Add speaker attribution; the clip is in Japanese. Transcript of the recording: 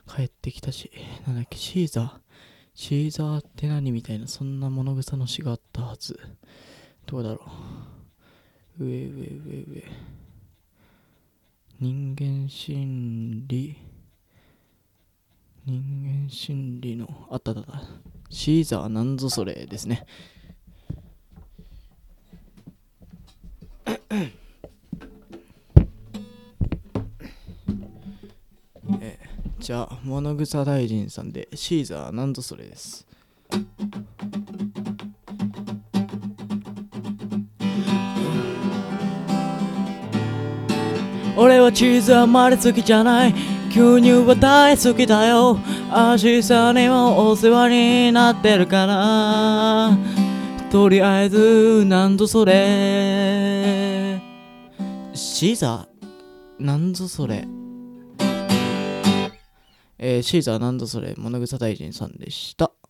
Speaker 1: 帰ってきたし、なんだっけ、シーザーって何みたいな、そんな物草の詩があったはず。どうだろう。上。人間心理の、あった。シーザーなんぞそれですね。じゃあ、物草大臣さんで、シーザーなんぞそれです。俺はチーズあまり好きじゃない。牛乳は大好きだよ。アシさんにもお世話になってるかな。とりあえずなんぞそれ。シーザーなんぞそれ。シーザーなんぞそれ、物草大臣さんでした。